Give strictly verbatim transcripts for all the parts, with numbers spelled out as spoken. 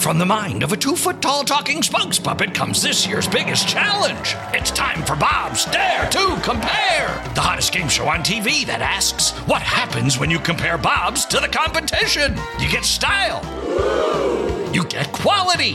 from the mind of a two-foot-tall talking spokes puppet comes this year's biggest challenge. It's time for Bob's Dare to Compare, the hottest game show on T V that asks, what happens when you compare Bobs to the competition? You get style. You get quality.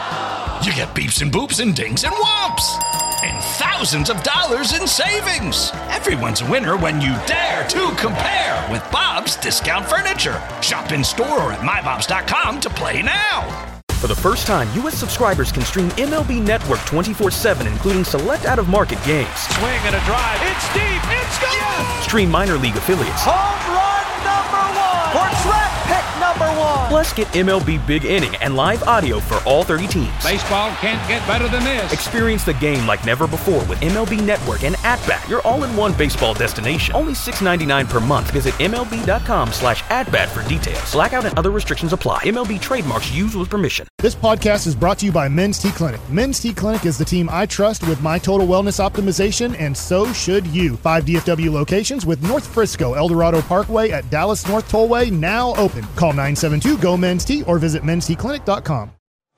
You get beeps and boops and dings and whomps. And thousands of dollars in savings. Everyone's a winner when you dare to compare with Bob's Discount Furniture. Shop in store or at my bobs dot com to play now. For the first time, U S subscribers can stream M L B Network twenty-four seven, including select out-of-market games. Swing and a drive. It's deep. It's gone. Yes! Stream minor league affiliates. Home run number one. Or track pick number one. Plus, get M L B Big Inning and live audio for all thirty teams. Baseball can't get better than this. Experience the game like never before with M L B Network and At-Bat, your all-in-one baseball destination. Only six dollars and ninety-nine cents per month. Visit M L B dot com slash at-bat for details. Blackout and other restrictions apply. M L B trademarks used with permission. This podcast is brought to you by Men's T Clinic. Men's T Clinic is the team I trust with my total wellness optimization, and so should you. Five D F W locations with North Frisco, El Dorado Parkway at Dallas North Tollway now open. Call nine seven two, G O, Men's T or visit men's t clinic dot com.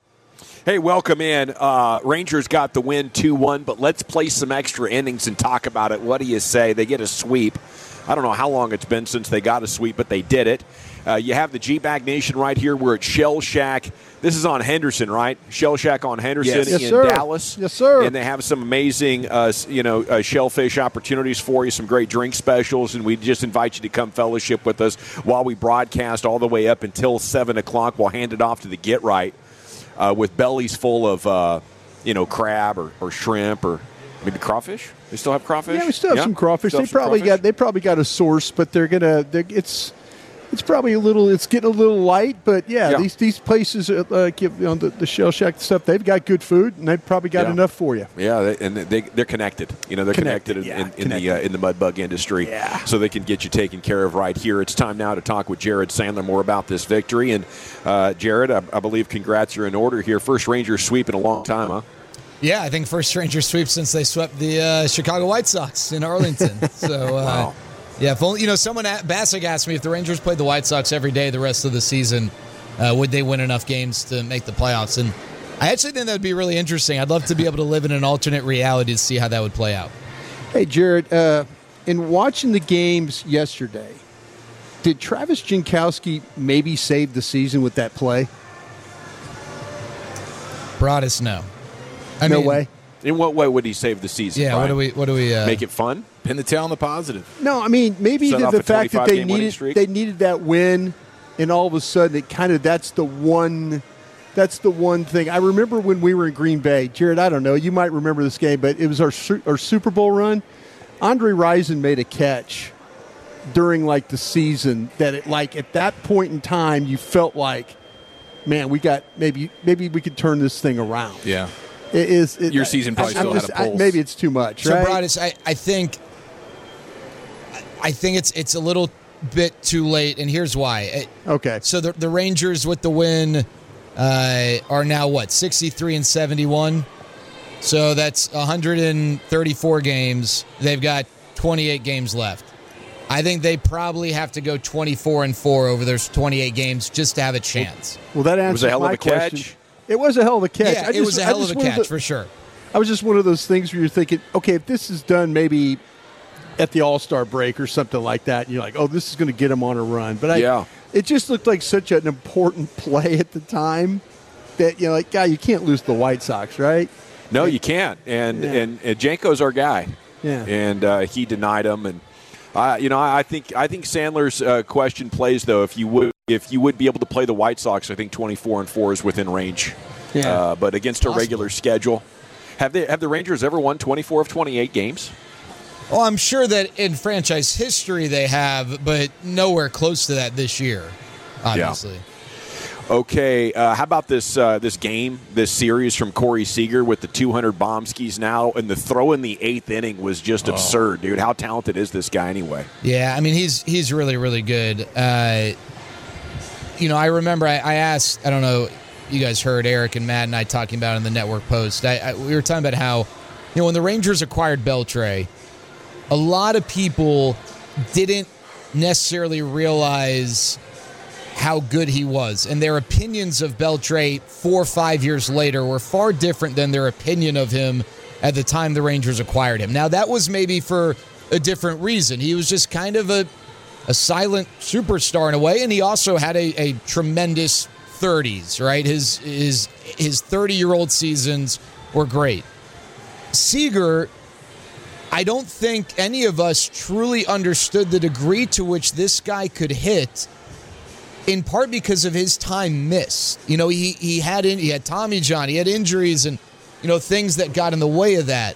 Hey, welcome in. Uh, Rangers got the win two one, but let's play some extra innings and talk about it. What do you say? They get a sweep. I don't know how long it's been since they got a sweep, but they did it. Uh, you have the G-Bag Nation right here. We're at Shell Shack. This is on Henderson, right? Shell Shack on Henderson yes. Yes, in sir. Dallas. Yes, sir. And they have some amazing, uh, you know, uh, shellfish opportunities for you, some great drink specials, and we just invite you to come fellowship with us while we broadcast all the way up until seven o'clock. We'll hand it off to the Get Right uh, with bellies full of, uh, you know, crab or, or shrimp or maybe crawfish. They still have crawfish? Yeah, we still have yeah? some crawfish. Still They some probably crawfish? got they probably got a source, but they're gonna. They're, it's it's probably a little. It's getting a little light, but yeah, Yeah. these these places uh, like you know the, the Shell Shack stuff. They've got good food, and they've probably got Yeah. enough for you. Yeah, they, and they, they're connected. You know, they're connected, Connected, in, yeah, in, in the uh, in the mud bug industry, Yeah. so they can get you taken care of right here. It's time now to talk with Jared Sandler more about this victory. And uh, Jared, I, I believe congrats are in order here. First Rangers sweep in a long time, huh? Yeah, I think first Rangers sweep since they swept the uh, Chicago White Sox in Arlington. So, uh, Wow. yeah, if only, you know, someone at, Bassick asked me if the Rangers played the White Sox every day the rest of the season, uh, would they win enough games to make the playoffs? And I actually think that would be really interesting. I'd love to be able to live in an alternate reality to see how that would play out. Hey, Jared, uh, in watching the games yesterday, did Travis Jankowski maybe save the season with that play? Broadus, no. I no mean, way. In what way would he save the season? Yeah, what Brian? do we? What do we? Uh, Make it fun? Pin the tail on the positive. No, I mean maybe Set the, off the a fact that they twenty-five game winning needed streak? they needed that win, and all of a sudden it kind of that's the one that's the one thing I remember when we were in Green Bay. Jared, I don't know, you might remember this game, but it was our su- our Super Bowl run. Andre Rison made a catch during like the season that it like at that point in time you felt like, man, we got maybe maybe we could turn this thing around. Yeah. It is it, Your season probably I, I'm still had just- a I- pulse. maybe it's too much. So, right? Broadus, I, I think, I think it's it's a little bit too late, and here's why. Okay. So the the Rangers with the win uh, are now what sixty-three and seventy-one. So that's one hundred thirty-four games. They've got twenty-eight games left. I think they probably have to go twenty-four and four over those twenty-eight games just to have a chance. Well, that answers was a hell of my a catch. question. It was a hell of a catch. Yeah, I it just- was a I hell of just a wanted catch to- for sure. I was just one of those things where you're thinking, okay, if this is done maybe at the All-Star break or something like that, and you're like, oh, this is going to get them on a run. But I, Yeah. it just looked like such an important play at the time that, you know, like, God, you can't lose the White Sox, right? No, you can't. And Yeah. and, and Janko's our guy. Yeah. And uh, he denied him. And uh, you know, I think I think Sandler's uh, question plays though. If you would if you would be able to play the White Sox, I think twenty-four and four is within range. Yeah. Uh, but against a regular schedule, have they have the Rangers ever won twenty-four of twenty-eight games? Well, I'm sure that in franchise history they have, but nowhere close to that this year, obviously. Okay, uh, how about this uh, this game, this series from Corey Seager with the two hundred bombskis now, and the throw in the eighth inning was just absurd, dude. How talented is this guy anyway? Yeah, I mean, he's he's really, really good. Uh, you know, I remember I, I asked, I don't know, you guys heard Eric and Matt and I talking about it in the network post. I, I, we were talking about how, you know, when the Rangers acquired Beltre, a lot of people didn't necessarily realize how good he was, and their opinions of Beltre four or five years later were far different than their opinion of him at the time the Rangers acquired him. Now, that was maybe for a different reason. He was just kind of a, a silent superstar in a way, and he also had a, a tremendous thirties, right? His his his thirty-year-old seasons were great. Seager, I don't think any of us truly understood the degree to which this guy could hit, in part because of his time missed. You know, he he had in, he had Tommy John, he had injuries and, you know, things that got in the way of that.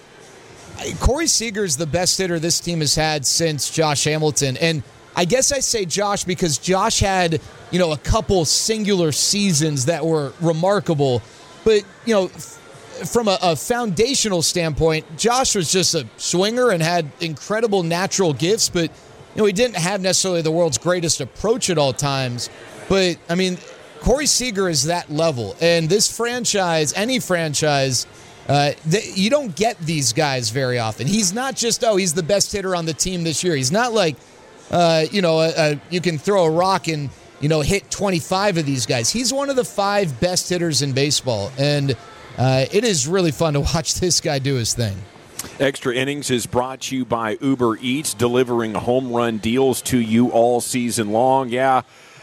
Corey Seager is the best hitter this team has had since Josh Hamilton. And I guess I say Josh because Josh had, you know, a couple singular seasons that were remarkable. But, you know, f- from a, a foundational standpoint, Josh was just a swinger and had incredible natural gifts. But, you know, he didn't have necessarily the world's greatest approach at all times. But, I mean, Corey Seager is that level. And this franchise, any franchise, uh, th- you don't get these guys very often. He's not just, oh, he's the best hitter on the team this year. He's not like, uh, you know, a, a, you can throw a rock and, you know, hit twenty-five of these guys. He's one of the five best hitters in baseball. And uh, it is really fun to watch this guy do his thing. Extra Innings is brought to you by Uber Eats, delivering home run deals to you all season long. Yeah,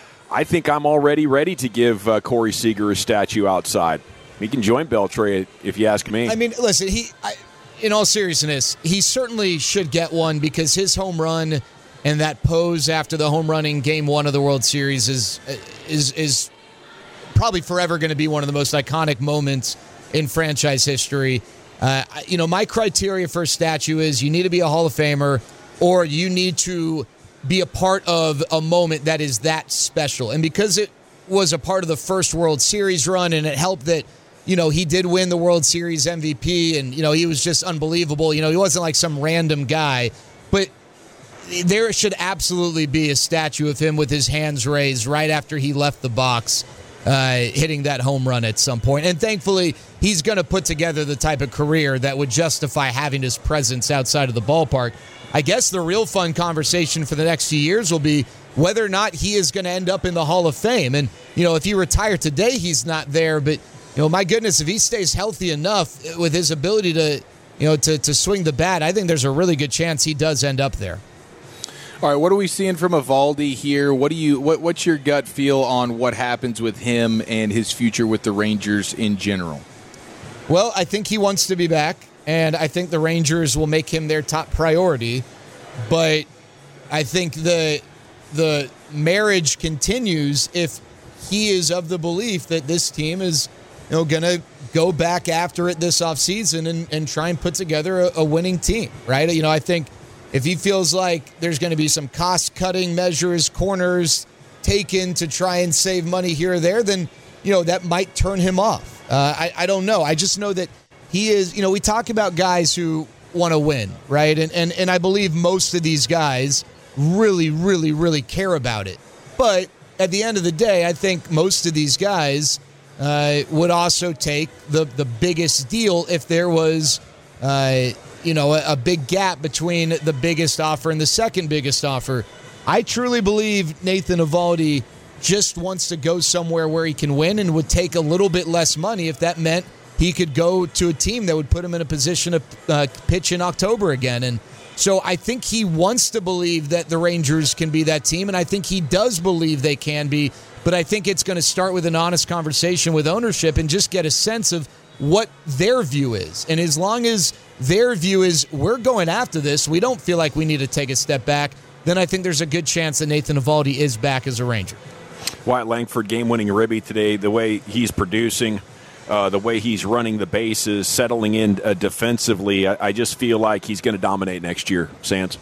I think I'm already ready to give uh, Corey Seager a statue outside. He can join Beltre if you ask me. I mean, listen, he, I, in all seriousness, he certainly should get one because his home run and that pose after the home run in Game One of the World Series is is is probably forever going to be one of the most iconic moments in franchise history. Uh, you know, my criteria for a statue is you need to be a Hall of Famer or you need to be a part of a moment that is that special. And because it was a part of the first World Series run and it helped that, you know, he did win the World Series M V P and, you know, he was just unbelievable. You know, he wasn't like some random guy. But there should absolutely be a statue of him with his hands raised right after he left the box, uh, hitting that home run at some point. And thankfully, he's going to put together the type of career that would justify having his presence outside of the ballpark. I guess the real fun conversation for the next few years will be whether or not he is going to end up in the Hall of Fame. And, you know, if he retired today, he's not there. But, you know, my goodness, if he stays healthy enough with his ability to, you know, to, to swing the bat, I think there's a really good chance he does end up there. All right, what are we seeing from Eovaldi here? What do you what what's your gut feel on what happens with him and his future with the Rangers in general? Well, I think he wants to be back, and I think the Rangers will make him their top priority. But I think the the marriage continues if he is of the belief that this team is, you know, going to go back after it this offseason and, and try and put together a, a winning team, right? You know, I think if he feels like there's going to be some cost-cutting measures, corners taken to try and save money here or there, then, you know, that might turn him off. Uh, I, I don't know. I just know that he is, you know, we talk about guys who want to win, right? And, and and I believe most of these guys really, really, really care about it. But at the end of the day, I think most of these guys uh, would also take the, the biggest deal if there was uh, – you know, a, a big gap between the biggest offer and the second biggest offer. I truly believe Nathan Eovaldi just wants to go somewhere where he can win and would take a little bit less money if that meant he could go to a team that would put him in a position to uh, pitch in October again. And so I think he wants to believe that the Rangers can be that team, and I think he does believe they can be, but I think it's going to start with an honest conversation with ownership and just get a sense of what their view is. And as long as their view is we're going after this, we don't feel like we need to take a step back, then I think there's a good chance that Nathan Eovaldi is back as a Ranger. Wyatt Langford, game-winning ribby today, the way he's producing, uh, the way he's running the bases, settling in uh, defensively, I, I just feel like he's going to dominate next year, Sands.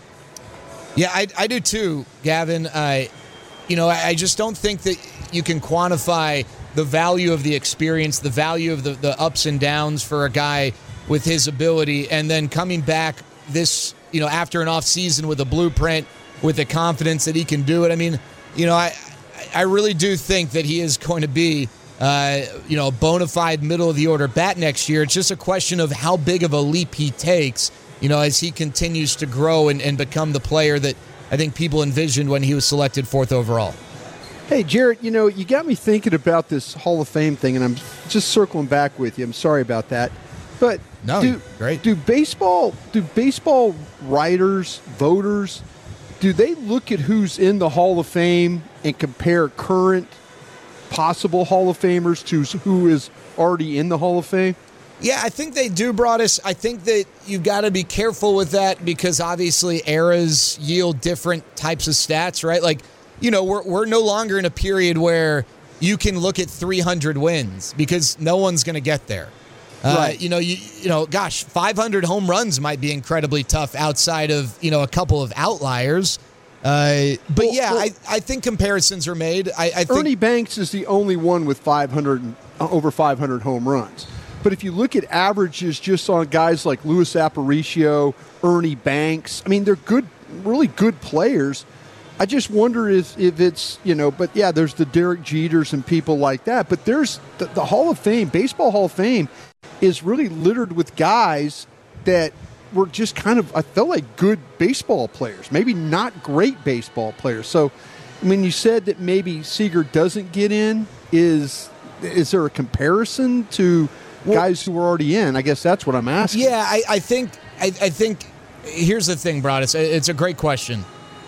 Yeah, I, I do too, Gavin. I, you know, I, I just don't think that you can quantify the value of the experience, the value of the, the ups and downs for a guy with his ability, and then coming back this, you know, after an off season with a blueprint, with the confidence that he can do it. I mean, you know, I I really do think that he is going to be, uh, you know, a bona fide middle of the order bat next year. It's just a question of how big of a leap he takes, you know, as he continues to grow and, and become the player that I think people envisioned when he was selected fourth overall. Hey, Jarrett, you know, you got me thinking about this Hall of Fame thing, and I'm just circling back with you. I'm sorry about that. But no, do, great. do baseball do baseball writers, voters, do they look at who's in the Hall of Fame and compare current possible Hall of Famers to who is already in the Hall of Fame? Yeah, I think they do, Broadus. I think that you've got to be careful with that because obviously eras yield different types of stats, right? Like, you know, we're we're no longer in a period where you can look at three hundred wins because no one's going to get there. Uh, right. You know, you you know, gosh, five hundred home runs might be incredibly tough outside of, you know, a couple of outliers. Uh, but well, yeah, well, I, I think comparisons are made. I, I think Ernie Banks is the only one with five hundred over five hundred home runs. But if you look at averages just on guys like Luis Aparicio, Ernie Banks, I mean, they're good, really good players. I just wonder if, if it's, you know, but yeah, there's the Derek Jeters and people like that. But there's the, the Hall of Fame, Baseball Hall of Fame is really littered with guys that were just kind of, I felt like good baseball players, maybe not great baseball players. So, I mean, you said that maybe Seager doesn't get in. Is is there a comparison to well, guys who were already in? I guess that's what I'm asking. Yeah, I, I think, I, I think, here's the thing, Brad. It's, it's a great question.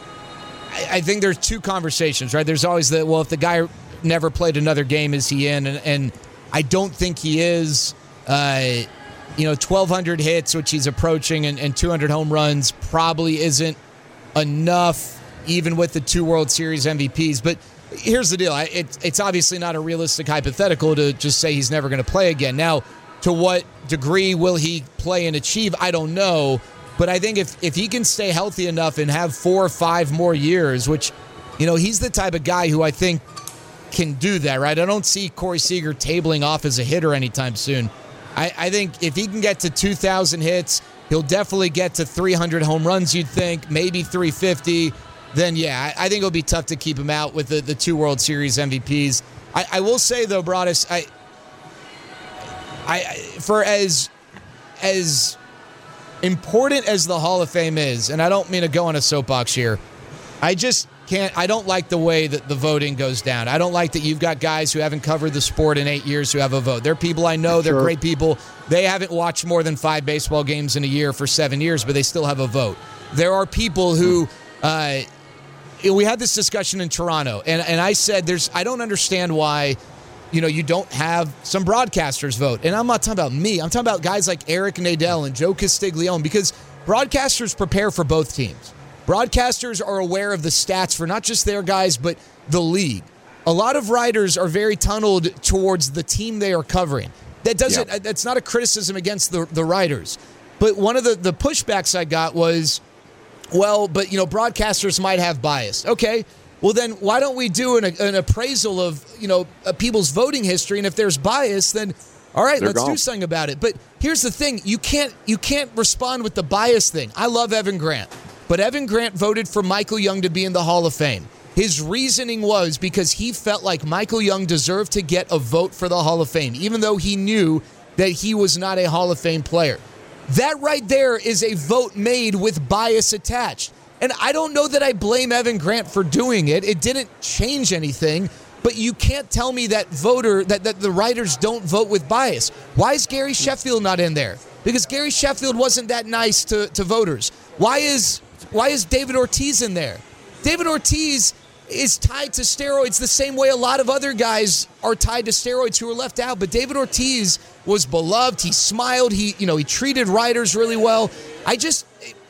I, I think there's two conversations, right? There's always the, well, if the guy never played another game, is he in? And, and I don't think he is. Uh, you know, twelve hundred hits, which he's approaching, and, and two hundred home runs probably isn't enough, even with the two World Series M V Ps. But here's the deal. It, it's obviously not a realistic hypothetical to just say he's never going to play again. Now, to what degree will he play and achieve? I don't know. But I think if, if he can stay healthy enough and have four or five more years, which, you know, he's the type of guy who I think can do that, right? I don't see Corey Seager tabling off as a hitter anytime soon. I, I think if he can get to two thousand hits, he'll definitely get to three hundred home runs, you'd think, maybe three fifty. Then, yeah, I, I think it'll be tough to keep him out with the, the two World Series M V Ps. I, I will say, though, Broadus, I, I, for as as important as the Hall of Fame is, and I don't mean to go on a soapbox here, I just can't, I don't like the way that the voting goes down. I don't like that you've got guys who haven't covered the sport in eight years who have a vote. They're people I know, they're sure. great people. They haven't watched more than five baseball games in a year for seven years, but they still have a vote. There are people who, uh, we had this discussion in Toronto, and, and I said, there's, I don't understand why, you know, you don't have some broadcasters vote. And I'm not talking about me. I'm talking about guys like Eric Nadel and Joe Castiglione, because broadcasters prepare for both teams. Broadcasters are aware of the stats for not just their guys, but the league. A lot of writers are very tunneled towards the team they are covering. That doesn't. Yeah. That's not a criticism against the, the writers. But one of the, the pushbacks I got was, well, but, you know, broadcasters might have bias. Okay, well then why don't we do an, an appraisal of, you know, people's voting history, and if there's bias, then all right, They're let's gone. do something about it. But here's the thing: you can't you can't respond with the bias thing. I love Evan Grant. But Evan Grant voted for Michael Young to be in the Hall of Fame. His reasoning was because he felt like Michael Young deserved to get a vote for the Hall of Fame, even though he knew that he was not a Hall of Fame player. That right there is a vote made with bias attached. And I don't know that I blame Evan Grant for doing it. It didn't change anything. But you can't tell me that voter, that, that the writers don't vote with bias. Why is Gary Sheffield not in there? Because Gary Sheffield wasn't that nice to, to voters. Why is... Why is David Ortiz in there? David Ortiz is tied to steroids the same way a lot of other guys are tied to steroids who were left out. But David Ortiz was beloved. He smiled. He, you know, he treated writers really well. I just,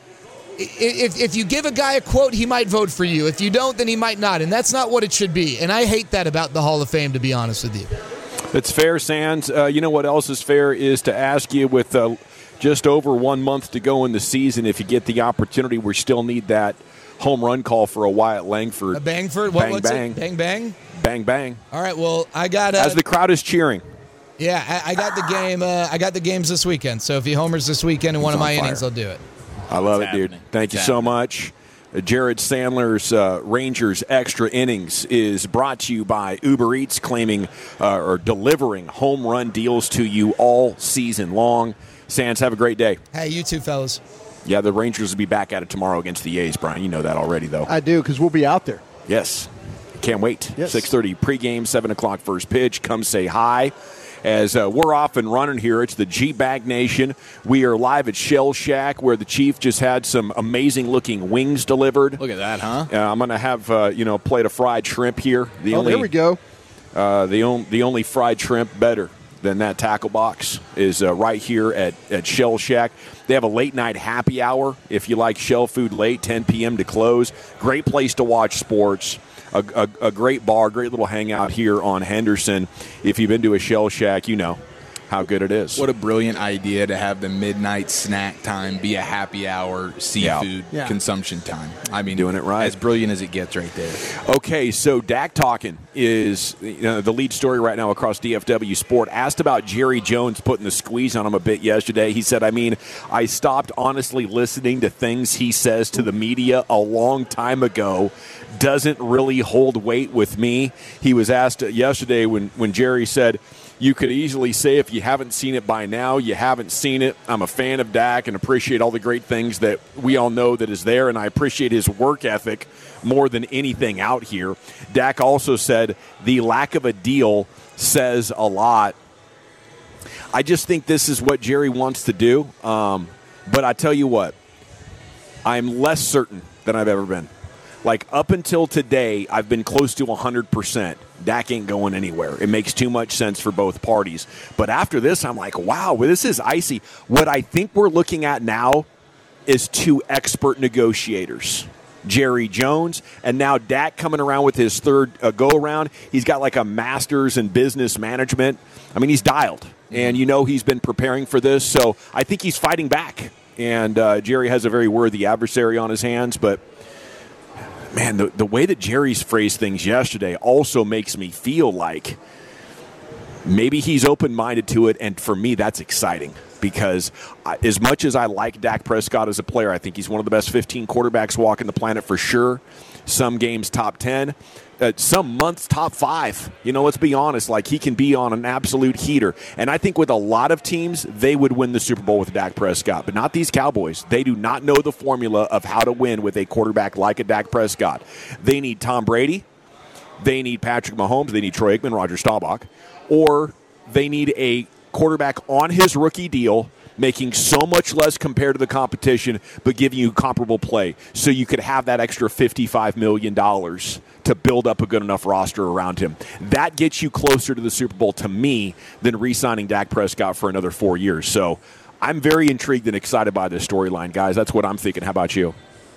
if if you give a guy a quote, he might vote for you. If you don't, then he might not. And that's not what it should be. And I hate that about the Hall of Fame, to be honest with you. It's fair, Sands. Uh, you know what else is fair is to ask you with uh, just over one month to go in the season, if you get the opportunity, we still need that home run call for a Wyatt Langford. A Bangford? What, bang, what's bang. it? Bang, bang? Bang, bang. All right, well, I got... Uh, As the crowd is cheering. Yeah, I, I got the game. Uh, I got the games this weekend. So if he homers this weekend in one He's of my on innings, fire. I'll do it. I love It's it, dude. happening. Thank you It's so happening. much. Uh, Jared Sandler's uh, Rangers Extra Innings is brought to you by Uber Eats, claiming uh, or delivering home run deals to you all season long. Sands, have a great day. Hey, you too, fellas. Yeah, the Rangers will be back at it tomorrow against the A's, Brian. You know that already, though. I do, because we'll be out there. Yes. Can't wait. Yes. six thirty pregame, seven o'clock first pitch. Come say hi. As uh, we're off and running here, it's the G-Bag Nation. We are live at Shell Shack, where the Chief just had some amazing-looking wings delivered. Look at that, huh? Uh, I'm going to have uh, you know a plate of fried shrimp here. The oh, only, there we go. Uh, the, on, the only fried shrimp better than that tackle box is uh, right here at, at Shell Shack. They have a late-night happy hour if you like Shell food late, ten p.m. to close. Great place to watch sports. A, a, a great bar, great little hangout here on Henderson. If you've been to a Shell Shack, you know how good it is. What a brilliant idea to have the midnight snack time be a happy hour seafood Yeah. consumption time. I mean, Doing it right. As brilliant as it gets right there. Okay, so Dak Talking is you know, the lead story right now across D F W Sport. Asked about Jerry Jones putting the squeeze on him a bit yesterday. He said, I mean, I stopped honestly listening to things he says to the media a long time ago. Doesn't really hold weight with me. He was asked yesterday when, when Jerry said, you could easily say if you haven't seen it by now, you haven't seen it. I'm a fan of Dak and appreciate all the great things that we all know that is there, and I appreciate his work ethic more than anything out here. Dak also said the lack of a deal says a lot. I just think this is what Jerry wants to do, um, but I tell you what, I'm less certain than I've ever been. Like, up until today, I've been close to one hundred percent. Dak ain't going anywhere. It makes too much sense for both parties. But after this, I'm like, wow, this is icy. What I think we're looking at now is two expert negotiators. Jerry Jones, and now Dak coming around with his third uh, go-around. He's got like a master's in business management. I mean, he's dialed. And you know he's been preparing for this. So I think he's fighting back. And uh, Jerry has a very worthy adversary on his hands, but man, the, the way that Jerry's phrased things yesterday also makes me feel like maybe he's open-minded to it, and for me, that's exciting because I, as much as I like Dak Prescott as a player, I think he's one of the best fifteen quarterbacks walking the planet for sure. Some games top ten, uh, some months top five. You know, let's be honest, like he can be on an absolute heater. And I think with a lot of teams, they would win the Super Bowl with Dak Prescott, but not these Cowboys. They do not know the formula of how to win with a quarterback like a Dak Prescott. They need Tom Brady. They need Patrick Mahomes. They need Troy Aikman, Roger Staubach. Or they need a quarterback on his rookie deal making so much less compared to the competition, but giving you comparable play so you could have that extra fifty-five million dollars to build up a good enough roster around him. That gets you closer to the Super Bowl, to me, than re-signing Dak Prescott for another four years. So I'm very intrigued and excited by this storyline, guys. That's what I'm thinking. How about you?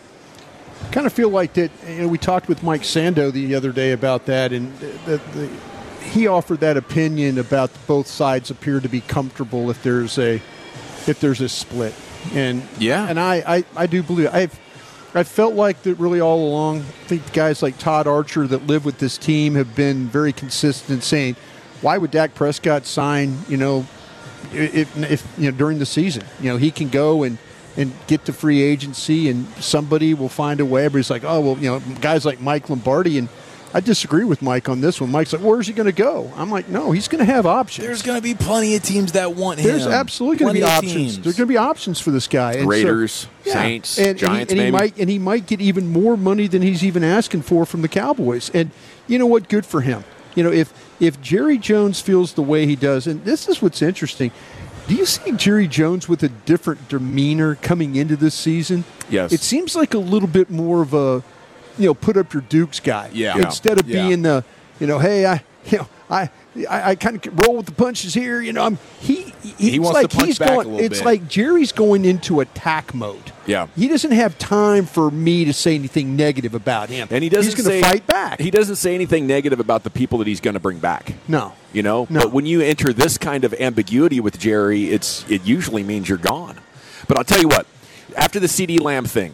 I kind of feel like that. You know, we talked with Mike Sando the other day about that, and the, the, he offered that opinion about both sides appear to be comfortable if there's a if there's a split. And yeah, and I, I, I do believe I've I felt like that really all along. I think guys like Todd Archer that live with this team have been very consistent saying, why would Dak Prescott sign, you know, if, if you know during the season? You know, he can go and, and get to free agency and somebody will find a way. Everybody's like, oh, well, you know, guys like Mike Lombardi, and I disagree with Mike on this one. Mike's like, where's he going to go? I'm like, no, he's going to have options. There's going to be plenty of teams that want him. There's absolutely going to be options. Teams. There's going to be options for this guy. And Raiders, so, yeah. Saints, and, Giants, and he, and maybe. He might, and he might get even more money than he's even asking for from the Cowboys. And you know what? Good for him. You know, if if Jerry Jones feels the way he does, and this is what's interesting, do you see Jerry Jones with a different demeanor coming into this season? Yes. It seems like a little bit more of a, you know, put up your Dukes guy. Yeah. Instead of yeah. being the, you know, hey, I, you know, I, I, I kind of roll with the punches here. You know, I'm he. He, he wants like to punch he's back going, a little It's bit. like Jerry's going into attack mode. Yeah. He doesn't have time for me to say anything negative about him. And he doesn't He's going say, to fight back. He doesn't say anything negative about the people that he's going to bring back. No. You know? No. But when you enter this kind of ambiguity with Jerry, it's it usually means you're gone. But I'll tell you what, after the CeeDee Lamb thing,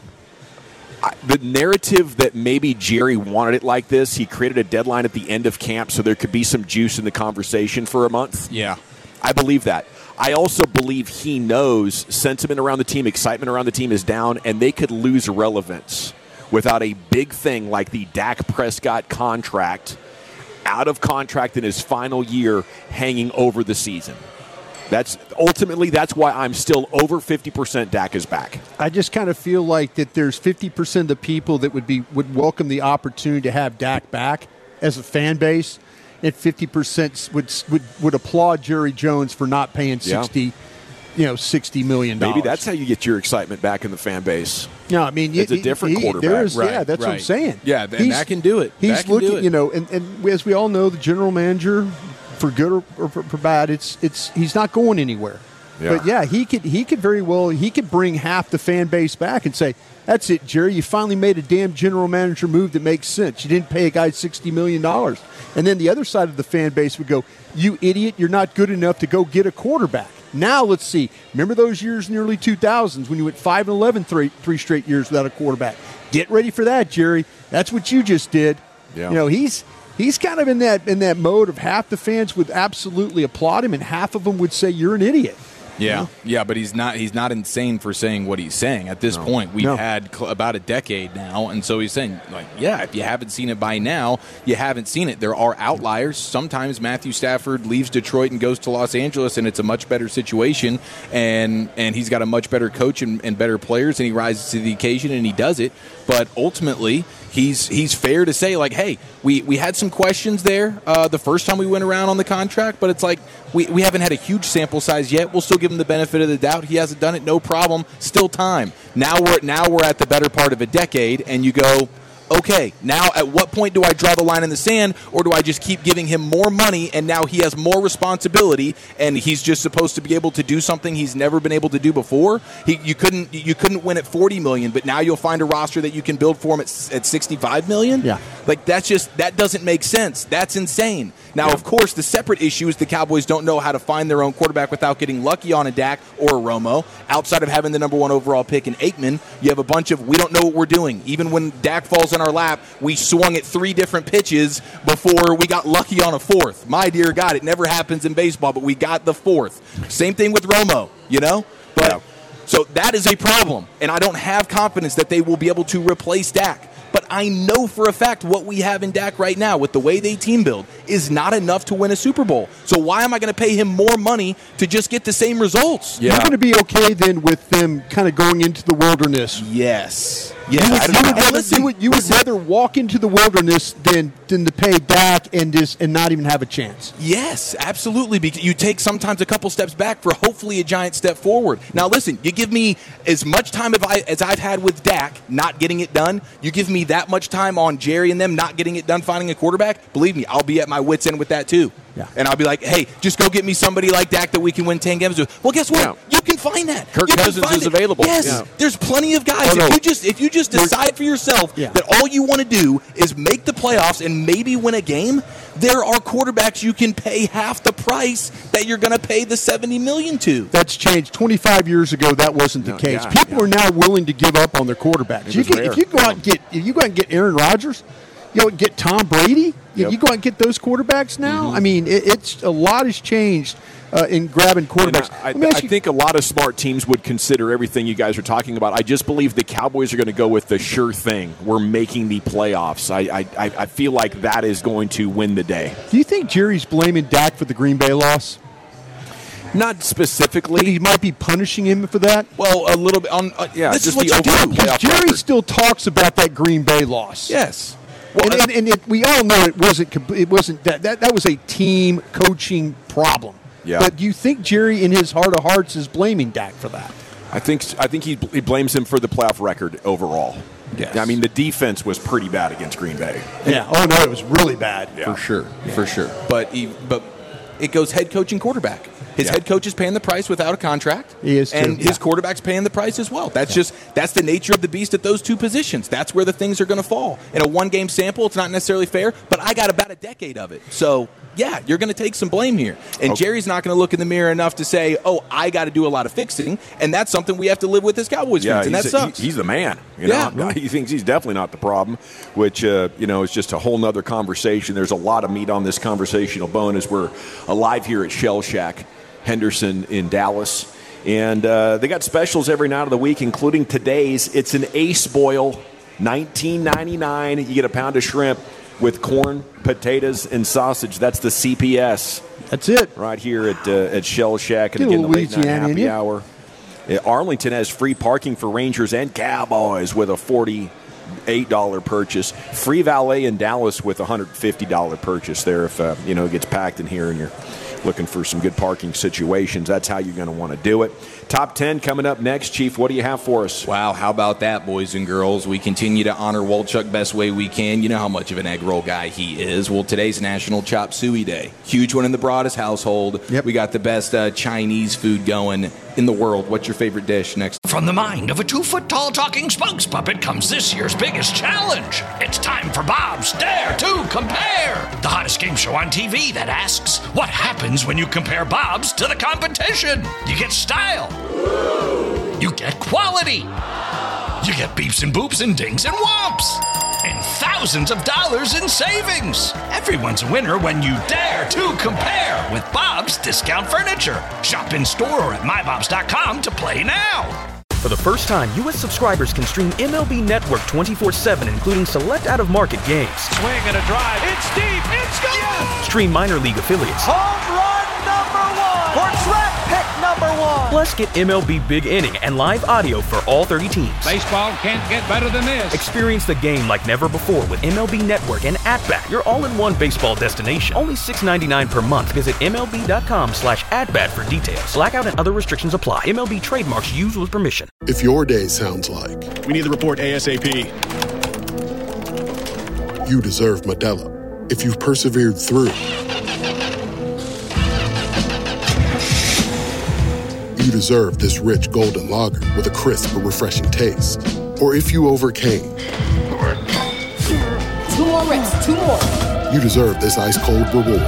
I, the narrative that maybe Jerry wanted it like this, he created a deadline at the end of camp so there could be some juice in the conversation for a month. Yeah. I believe that. I also believe he knows sentiment around the team, excitement around the team is down, and they could lose relevance without a big thing like the Dak Prescott contract, out of contract in his final year, hanging over the season. That's ultimately that's why I'm still over fifty percent Dak is back. I just kind of feel like that there's fifty percent of the people that would be would welcome the opportunity to have Dak back, as a fan base, and fifty percent would would would applaud Jerry Jones for not paying sixty. Yeah. You know, sixty million dollars. Maybe that's how you get your excitement back in the fan base. No, I mean, it's a different he, quarterback. There is, right, yeah, that's right. what I'm saying. Yeah, and he's, that can do it. He's can looking, do it. you know, and, and as we all know, the general manager, for good or, or for, for bad, it's it's he's not going anywhere. Yeah. But yeah, he could he could very well he could bring half the fan base back and say, "That's it, Jerry. You finally made a damn general manager move that makes sense. You didn't pay a guy sixty million dollars." And then the other side of the fan base would go, "You idiot! You're not good enough to go get a quarterback." Now let's see. Remember those years in the early two thousands when you went five and eleven three, three straight years without a quarterback? Get ready for that, Jerry. That's what you just did. Yeah. You know, he's he's kind of in that in that mode of half the fans would absolutely applaud him and half of them would say you're an idiot. Yeah, yeah, but he's not he's not insane for saying what he's saying. At this no. point, we've no. had cl- about a decade now, and so he's saying, like, yeah, if you haven't seen it by now, you haven't seen it. There are outliers. Sometimes Matthew Stafford leaves Detroit and goes to Los Angeles, and it's a much better situation, and and he's got a much better coach and, and better players, and he rises to the occasion, and he does it. But ultimately, he's he's fair to say, like, hey, we, we had some questions there uh, the first time we went around on the contract, but it's like we, we haven't had a huge sample size yet. We'll still give him the benefit of the doubt. He hasn't done it, no problem. Still time. Now we're now we're at the better part of a decade, and you go, okay, now at what point do I draw the line in the sand, or do I just keep giving him more money and now he has more responsibility and he's just supposed to be able to do something he's never been able to do before? He, you couldn't you couldn't win at forty million dollars, but now you'll find a roster that you can build for him at, at sixty-five million dollars? Yeah. Like, that's just, that doesn't make sense. That's insane. Now, yeah. of course, the separate issue is the Cowboys don't know how to find their own quarterback without getting lucky on a Dak or a Romo. Outside of having the number one overall pick in Aikman, you have a bunch of, we don't know what we're doing. Even when Dak falls in our lap, we swung at three different pitches before we got lucky on a fourth. My dear God, it never happens in baseball, but we got the fourth. Same thing with Romo, you know? But yeah. So that is a problem, and I don't have confidence that they will be able to replace Dak. But I know for a fact what we have in Dak right now with the way they team build is not enough to win a Super Bowl. So why am I going to pay him more money to just get the same results? Yeah. You're going to be okay then with them kind of going into the wilderness. Yes. Yeah, you would, you would, rather, listen, you would, you would rather walk into the wilderness than than to pay Dak and just and not even have a chance. Yes, absolutely. Because you take sometimes a couple steps back for hopefully a giant step forward. Now, listen, you give me as much time as, I, as I've had with Dak not getting it done. You give me that much time on Jerry and them not getting it done, finding a quarterback. Believe me, I'll be at my wits' end with that too. Yeah. And I'll be like, hey, just go get me somebody like Dak that we can win ten games with. Well, guess what? Yeah. You can find that. Kirk you Cousins is it. available. Yes, yeah. There's plenty of guys. Oh, no. If you just if you just decide for yourself yeah. that all you want to do is make the playoffs and maybe win a game, there are quarterbacks you can pay half the price that you're going to pay the seventy million dollars to. That's changed. twenty-five years ago, that wasn't the no, case. yeah, People yeah. are now willing to give up on their quarterbacks. You can, if you go out and get if you go out and get Aaron Rodgers, you know, get Tom Brady. Yep. You go out and get those quarterbacks now. Mm-hmm. I mean, it, it's a lot has changed uh, in grabbing quarterbacks. I, I, I think a lot of smart teams would consider everything you guys are talking about. I just believe the Cowboys are going to go with the sure thing. We're making the playoffs. I, I, I feel like that is going to win the day. Do you think Jerry's blaming Dak for the Green Bay loss? Not specifically. He might be punishing him for that. Well, a little bit. On uh, yeah, this just is what the you do. Because Jerry record. still talks about that Green Bay loss. Yes. Well, and, and, and it, we all know it wasn't. It wasn't that, that. That was a team coaching problem. Yeah. But do you think Jerry, in his heart of hearts, is blaming Dak for that? I think. I think he, he blames him for the playoff record overall. Yes. I mean, the defense was pretty bad against Green Bay. Yeah. Oh no, it was really bad. Yeah. For sure. Yeah. For sure. But he, but it goes head coaching quarterback. His yeah. head coach is paying the price without a contract. He is too. And yeah. his quarterback's paying the price as well. That's yeah. just that's the nature of the beast at those two positions. That's where the things are going to fall. In a one-game sample, it's not necessarily fair, but I got about a decade of it. So, yeah, you're going to take some blame here. And okay. Jerry's not going to look in the mirror enough to say, oh, I got to do a lot of fixing, and that's something we have to live with as Cowboys yeah, fans, and that sucks. He, he's the man. You yeah. know? He thinks he's definitely not the problem, which, uh, you know, is just a whole nother conversation. There's a lot of meat on this conversational bone as we're alive here at Shell Shack Henderson in Dallas. And uh, they got specials every night of the week, including today's. It's an Ace Boil, nineteen ninety-nine. You get a pound of shrimp with corn, potatoes, and sausage. That's the C P S. That's it. Right here at uh, at Shell Shack. And get again, the late night Louisiana happy hour. Uh, Arlington has free parking for Rangers and Cowboys with a forty eight dollars purchase. Free valet in Dallas with a one hundred fifty dollars purchase there if uh, you know it gets packed in here and you're looking for some good parking situations. That's how you're going to want to do it. Top ten coming up next. Chief, what do you have for us? Wow, how about that, boys and girls? We continue to honor Wolchuk best way we can. You know how much of an egg roll guy he is. Well, today's National Chop Suey Day. Huge one in the Broadus household. Yep. We got the best uh, Chinese food going in the world. What's your favorite dish next? From the mind of a two-foot-tall talking spokes puppet comes this year's biggest challenge. It's time for Bob's Dare to Compare, the hottest game show on T V that asks, what happens when you compare Bob's to the competition? You get style. You get quality. You get beeps and boops and dings and whomps. And thousands of dollars in savings. Everyone's a winner when you dare to compare with Bob's Discount Furniture. Shop in store or at my bobs dot com to play now. For the first time, U S subscribers can stream M L B Network twenty-four seven, including select out-of-market games. Swing and a drive. It's deep. It's gone. Yes! Stream minor league affiliates. Home run number one. For track pick number one. Plus, get M L B Big Inning and live audio for all thirty teams. Baseball can't get better than this. Experience the game like never before with M L B Network and At-Bat, your all-in-one baseball destination. Only six dollars and ninety-nine cents per month. Visit M L B dot com slash at-bat for details. Blackout and other restrictions apply. M L B trademarks used with permission. If your day sounds like, we need the report ASAP. You deserve Modelo. If you've persevered through, you deserve this rich golden lager with a crisp but refreshing taste. Or if you overcame. Two more reps, two more. You deserve this ice cold reward.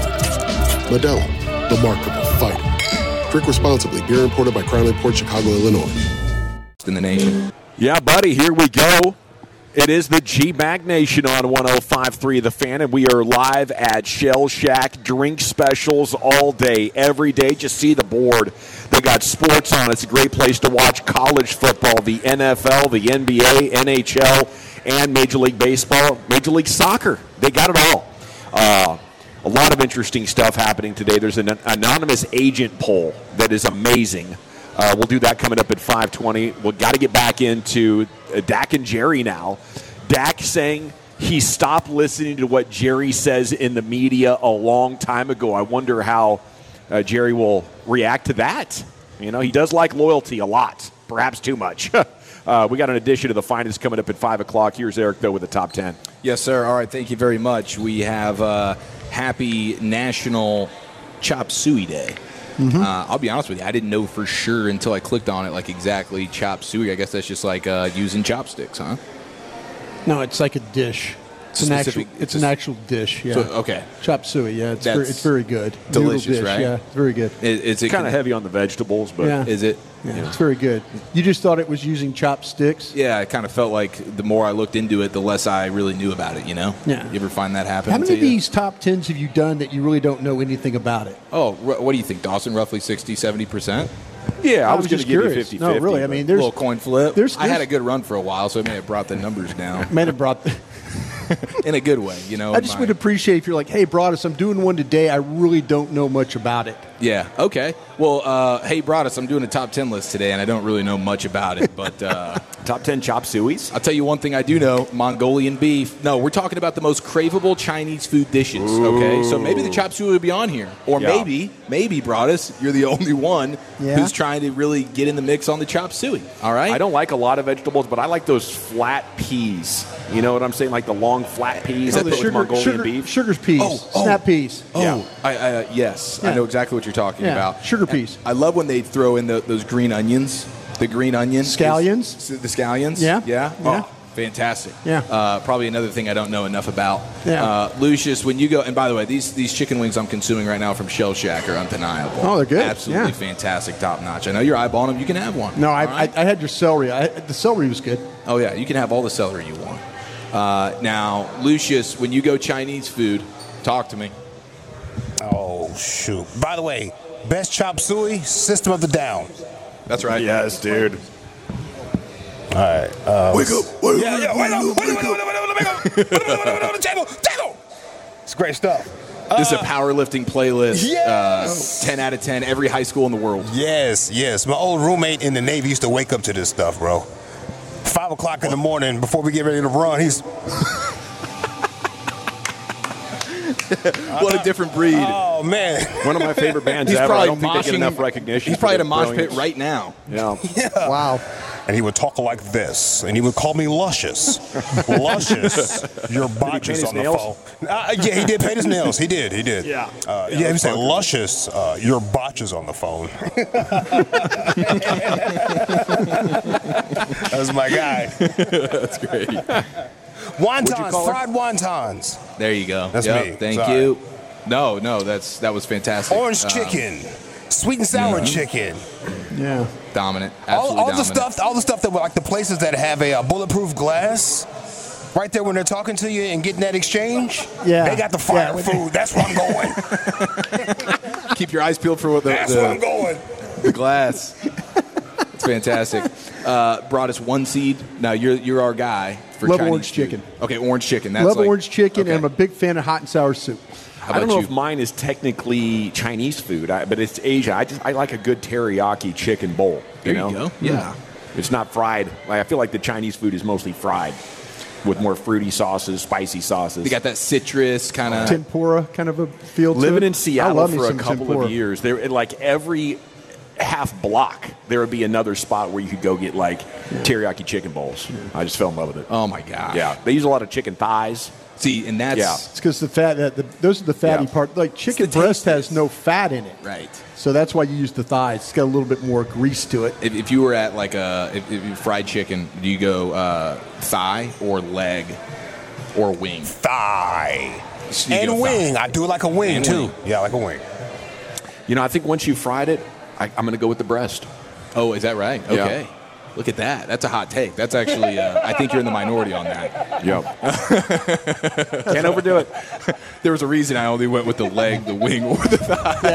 Modelo, the Remarkable Fighter. Drink responsibly. Beer imported by Crown Port Chicago, Illinois. In the nation. Yeah, buddy, here we go. It is the G-Mag Nation on one oh five point three The Fan, and we are live at Shell Shack. Drink specials all day, every day. Just see the board. They got sports on. It's a great place to watch college football, the N F L, the N B A, N H L, and Major League Baseball, Major League Soccer. They got it all. Uh, a lot of interesting stuff happening today. There's an anonymous agent poll that is amazing. Uh, we'll do that coming up at five twenty. We've got to get back into uh, Dak and Jerry now. Dak saying he stopped listening to what Jerry says in the media a long time ago. I wonder how uh, Jerry will react to that. You know, he does like loyalty a lot, perhaps too much. uh, we got an edition of the finest coming up at five o'clock. Here's Eric, though, with the top ten. Yes, sir. All right, thank you very much. We have uh, Happy National Chop Suey Day. Mm-hmm. Uh, I'll be honest with you, I didn't know for sure until I clicked on it, like exactly chop suey. I guess that's just like uh, using chopsticks, huh? No, it's like a dish. It's an actual. It's, it's an actual dish. Yeah. So, okay. Chop suey. Yeah, it's very, it's very good. Delicious, dish, right? Yeah, it's very good. It, it's it kind of heavy on the vegetables, but yeah. is it? Yeah, yeah, it's very good. You just thought it was using chopsticks? Yeah, I kind of felt like the more I looked into it, the less I really knew about it, you know? Yeah. You ever find that happen? How many of these top tens have you done that you really don't know anything about it? Oh, what do you think, Dawson? Roughly sixty, seventy percent? Yeah, I, I was, was just going to give curious. you fifty-fifty. No, really, I mean, there's a little coin flip. There's, there's, I had a good run for a while, so it may have brought the numbers down. May have brought the in a good way, you know. I just would appreciate if you're like, hey, Broadus, I'm doing one today. I really don't know much about it. Yeah, okay. Well, uh, hey, Broadus, I'm doing a top ten list today, and I don't really know much about it, but... Uh, top ten chop sueys? I'll tell you one thing I do know, Mongolian beef. No, we're talking about the most craveable Chinese food dishes, Ooh. Okay? So maybe the chop suey will be on here. Or yeah. maybe, maybe, Broadus, you're the only one yeah. who's trying to really get in the mix on the chop suey, all right? I don't like a lot of vegetables, but I like those flat peas. You know what I'm saying? Like the long flat peas. Oh, the sugar, Mongolian sugar, beef? Sugar's peas. Oh, Snap oh, peas. Oh, yeah. I, uh, yes. Yeah. I know exactly what you're talking yeah. about. Sugar peas. I love when they throw in the, those green onions. The green onions. Scallions. Is, the scallions. Yeah. Yeah. yeah. Oh, fantastic. Yeah. Uh, probably another thing I don't know enough about. Yeah. Uh, Lucius, when you go, and by the way, these these chicken wings I'm consuming right now from Shell Shack are undeniable. Oh, they're good. Absolutely yeah. fantastic, top notch. I know you're eyeballing them. You can have one. No, I, right? I, I had your celery. I, the celery was good. Oh, yeah. You can have all the celery you want. Uh, now, Lucius, when you go Chinese food, talk to me. Oh, shoot. By the way, best chop suey, System of the Down. That's right. Yes, dude. All right. Uh, wake up. Wake yeah, yeah. Wake up. Wake up. Wake up. Wake up. On the table. Table. It's great stuff. This is a powerlifting playlist. Yes. Uh, ten out of ten, every high school in the world. Yes, yes. My old roommate in the Navy used to wake up to this stuff, bro. five o'clock in the morning before we get ready to run. He's what a different breed. Oh, man. One of my favorite bands he's ever. I probably don't think they get moshing- enough recognition. He's for probably at a their mosh brilliance. pit right now. Yeah. Yeah. Wow. And he would talk like this, and he would call me luscious. Luscious, your botches his on the nails? phone. Uh, yeah, he did paint his nails. He did, he did. Yeah. Uh, yeah, he would say, luscious, uh, your botches on the phone. That was my guy. That's great. Wontons, fried wontons. There you go. That's Yep, me. Thank Sorry. you. No, no, that's that was fantastic. Orange Um, chicken, sweet and sour mhm. chicken. Yeah. Dominant. All, Absolutely all the dominant. stuff, all the stuff that like the places that have a uh, bulletproof glass, right there when they're talking to you and getting that exchange. Yeah. They got the fire Yeah. food. That's where I'm going. Keep your eyes peeled for what the, That's the, where I'm going. the glass. It's fantastic. Uh, brought us one seed. Now you're you're our guy for Love Chinese orange food. chicken. Okay, orange chicken. That's Love like, orange chicken, okay. and I'm a big fan of hot and sour soup. How I don't about know you? if mine is technically Chinese food, I, but it's Asia. I just I like a good teriyaki chicken bowl. There you you know? go. Yeah. It's not fried. Like, I feel like the Chinese food is mostly fried with more fruity sauces, spicy sauces. They got that citrus kind of. Tempura kind of a feel to Living it. in Seattle I love me for a some couple tempura. of years, there like every half block there would be another spot where you could go get like teriyaki chicken bowls. I just fell in love with it. Oh my gosh. Yeah, they use a lot of chicken thighs. See, and that's Yeah. It's because the fat, that the, those are the fatty Yeah. part. Like chicken the breast has tastiest. no fat in it. right. So that's why you use the thighs. It's got a little bit more grease to it. If, if you were at like a if, if you fried chicken, do you go uh, thigh or leg or wing? Thigh. You And go wing. thigh. I do like a wing, And too. wing. Yeah, I like a wing. You know, I think once you fried it, I, I'm going to go with the breast. Oh, is that right? Yeah. Okay. Look at that. That's a hot take. That's actually, uh, I think you're in the minority on that. Yep. Can't overdo it. There was a reason I only went with the leg, the wing, or the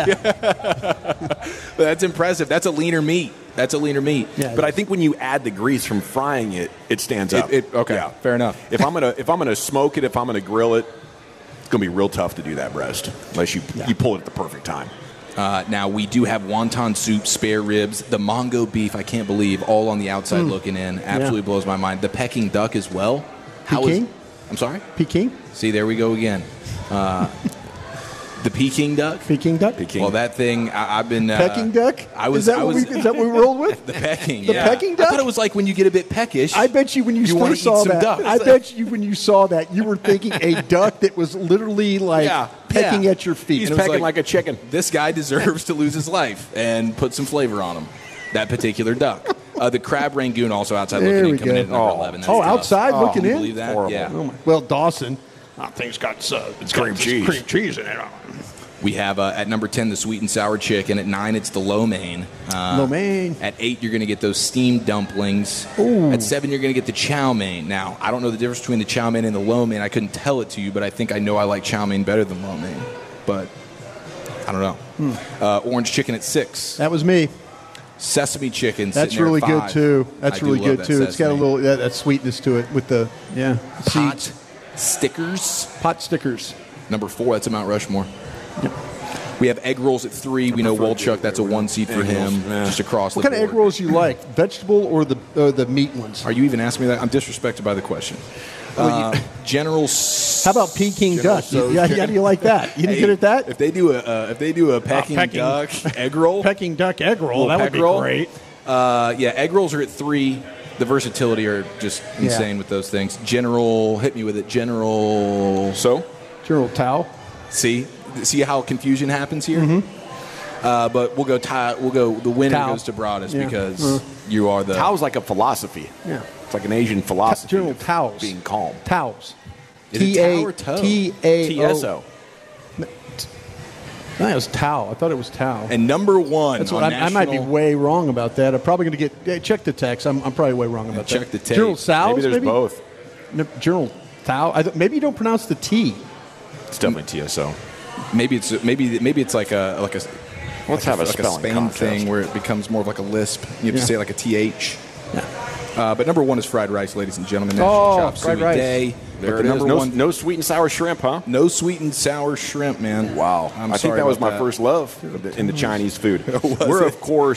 thigh. But that's impressive. That's a leaner meat. That's a leaner meat. Yeah, But I think when you add the grease from frying it, it stands up. It, it, okay, Yeah. fair enough. If I'm gonna if I'm gonna smoke it, if I'm gonna grill it, it's gonna be real tough to do that breast unless you you pull it at the perfect time. Uh, now, we do have wonton soup, spare ribs, the Mongo beef, I can't believe, all on the outside looking in. Absolutely blows my mind. The Peking duck as well. How is- Peking? I'm sorry? Peking? See, there we go again. Uh, the Peking duck? Peking duck? Peking. Well, that thing, I, I've been... Uh, Pecking duck? I was, is, that I what was, we, is that what we rolled with? The pecking, The yeah. pecking I duck? thought it was like when you get a bit peckish. I bet you when you, You wanna first saw eat some that, duck. I bet you when you saw that, you were thinking a duck that was literally like Yeah. pecking Yeah. at your feet. He's And it was pecking like- like, a chicken. This guy deserves to lose his life and put some flavor on him. That particular duck. Uh, the crab rangoon also outside There looking we in, coming go. in at number Oh. eleven. That's Oh, tough. outside Oh, looking can you in? believe that? Horrible. Yeah. Oh my. Well, Dawson. That thing's got uh, it's cream cheese. Cream cheese in it. We have uh, at number ten the sweet and sour chicken. At nine it's the lo mein. Uh, Lo mein. At eight you're going to get those steamed dumplings. Ooh. At seven you're going to get the chow mein. Now I don't know the difference between the chow mein and the lo mein. I couldn't tell it to you, but I think I know I like chow mein better than lo mein. But I don't know. Hmm. Uh, orange chicken at six. That was me. Sesame chicken. That's sitting there really at good five. too. That's I do really love good that too. It's got a sesame. little that, that sweetness to it with the yeah pot seeds. stickers. Pot stickers. Number four, that's a Mount Rushmore. We have egg rolls at three. We know Wolchuk, that's a one seed for Egg rolls, him, yeah. just across What the kind of board. egg rolls you like? Vegetable or the or the meat ones? Are you even asking me that? I'm disrespected by the question. Uh, General. S- How about Peking General duck? So's Yeah, chicken. how do you like that? You Hey, good at that? If they do a uh, if they do a Peking, Peking- duck egg roll, Peking duck egg roll. little That would peck be roll. great. Uh, yeah, egg rolls are at three. The versatility are just insane Yeah. with those things. General, hit me with it. General. So, General Tao. see, see how confusion happens here. Mm-hmm. Uh, but we'll go. Tie, we'll go. The winner Tao. goes to Broadus Yeah. because Uh. you are the. Tao's like a philosophy. Yeah. It's like an Asian philosophy. General of Tao's. being calm. Taos. Is it Tao or Toe? T A T S O. I thought it was Tao. I thought it was Tao. And number one. That's what on I, I might be national- way wrong about that. I'm probably going to get hey, check the text. I'm, I'm probably way wrong about check that. the tape. General Tao. Maybe there's both. No, General Tao. I th- maybe you don't pronounce the T. It's definitely T S O. Maybe it's maybe maybe it's like a like a. Let's like have a like spelling Spain contest. thing where it becomes more of like a lisp. You have Yeah. to say like a T H. Yeah. Uh, but number one is fried rice, ladies and gentlemen. National Oh, Chop fried Suey rice. Day. There but it the is. number No, one, no sweet and sour shrimp, huh? no sweet and sour shrimp, man. Wow. I'm I think sorry that was about my first love in the Chinese food. Was We're, it? of course,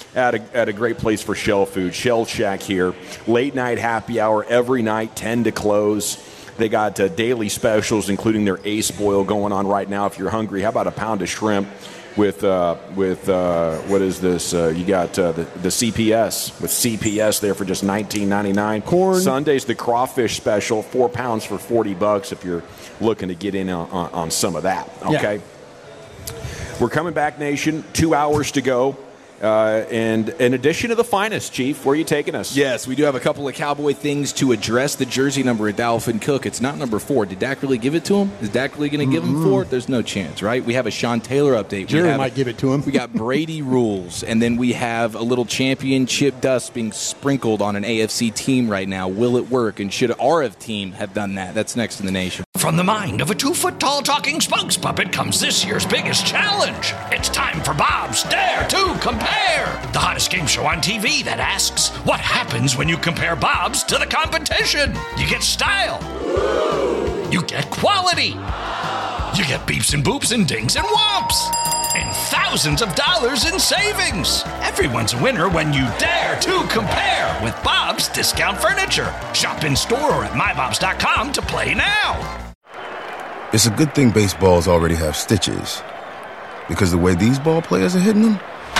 at a, at a great place for Shell Food. Shell Shack here. Late night happy hour every night, ten to close. They got uh, daily specials, including their Ace Boil going on right now. If you're hungry, how about a pound of shrimp with, uh, with uh, what is this? Uh, you got uh, the, the C P S with C P S there for just nineteen ninety-nine. Corn. Sunday's the crawfish special, four pounds for forty bucks if you're looking to get in on, on, on some of that. Okay. Yeah. We're coming back, Nation. Two hours to go. Uh, and in addition to the finest, Chief, where are you taking us? Yes, we do have a couple of Cowboy things to address. The jersey number at Dalvin Cook, it's not number four. Did Dak really give it to him? Is Dak really going to give him four? There's no chance, right? We have a Sean Taylor update. Jerry have, might give it to him. We got Brady rules, and then we have a little championship dust being sprinkled on an A F C team right now. Will it work? And should our F team have done that? That's next in the nation. From the mind of a two-foot-tall talking spokes puppet comes this year's biggest challenge. It's time for Bob's Dare to Compare, the hottest game show on T V that asks, what happens when you compare Bob's to the competition? You get style. You get quality. You get beeps and boops and dings and whomps. And thousands of dollars in savings. Everyone's a winner when you dare to compare with Bob's Discount Furniture. Shop in store or at my bobs dot com to play now. It's a good thing baseballs already have stitches, because the way these ball players are hitting them,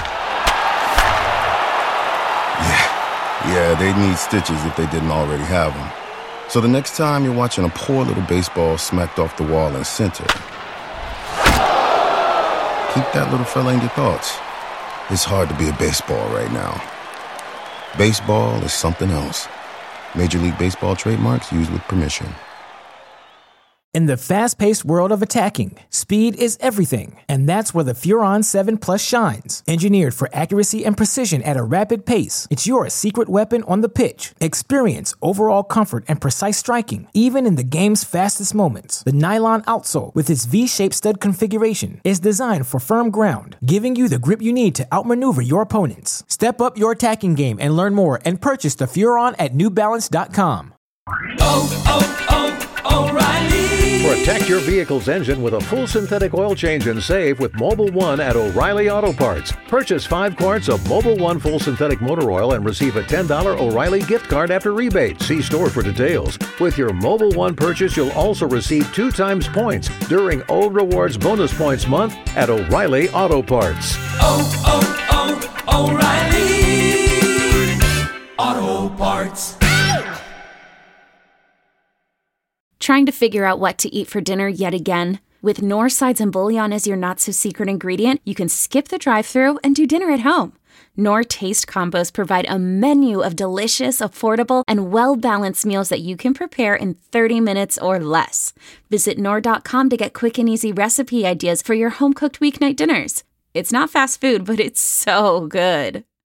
yeah, yeah, they need stitches if they didn't already have them. So the next time you're watching a poor little baseball smacked off the wall in center, keep that little fella in your thoughts. It's hard to be a baseball right now. Baseball is something else. Major League Baseball trademarks used with permission. In the fast-paced world of attacking, speed is everything, and that's where the Furon seven Plus shines. Engineered for accuracy and precision at a rapid pace, it's your secret weapon on the pitch. Experience overall comfort and precise striking, even in the game's fastest moments. The nylon outsole, with its V-shaped stud configuration, is designed for firm ground, giving you the grip you need to outmaneuver your opponents. Step up your attacking game and learn more and purchase the Furon at new balance dot com. Oh, oh, oh, O'Reilly! Protect your vehicle's engine with a full synthetic oil change and save with Mobil one at O'Reilly Auto Parts. Purchase five quarts of Mobil one full synthetic motor oil and receive a ten dollars O'Reilly gift card after rebate. See store for details. With your Mobil one purchase, you'll also receive two times points during O Rewards Bonus Points Month at O'Reilly Auto Parts. Oh, oh, oh, O'Reilly Auto Parts. Trying to figure out what to eat for dinner yet again? With Knorr Sides and Bouillon as your not-so-secret ingredient, you can skip the drive-thru and do dinner at home. Knorr Taste Combos provide a menu of delicious, affordable, and well-balanced meals that you can prepare in thirty minutes or less. Visit Knorr dot com to get quick and easy recipe ideas for your home-cooked weeknight dinners. It's not fast food, but it's so good.